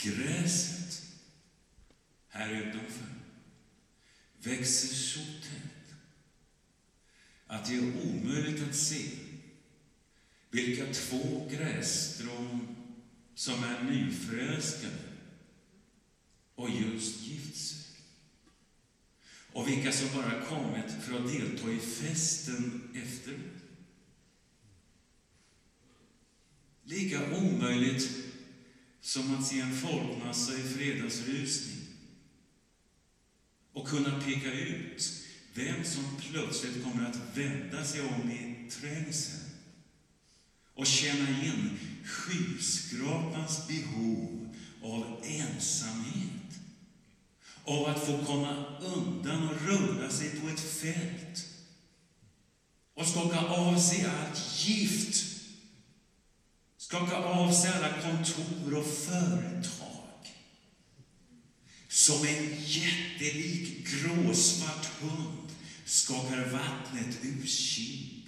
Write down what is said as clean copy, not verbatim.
gräset här utanför växer så tätt att det är omöjligt att se vilka två grässtrån som är nyförälskade och just gift sig, och vilka som bara kommit för att delta i festen efteråt. Lika omöjligt som att se en folkmassa i fredagsrusning och kunna peka ut vem som plötsligt kommer att vända sig om i trängseln och känna in skyskrapans behov av ensamhet, av att få komma undan och röra sig på ett fält och skaka av sig allt gift, skaka av sig alla kontor och företag. Som en jättelik gråsvart hund skakar vattnet ur kind.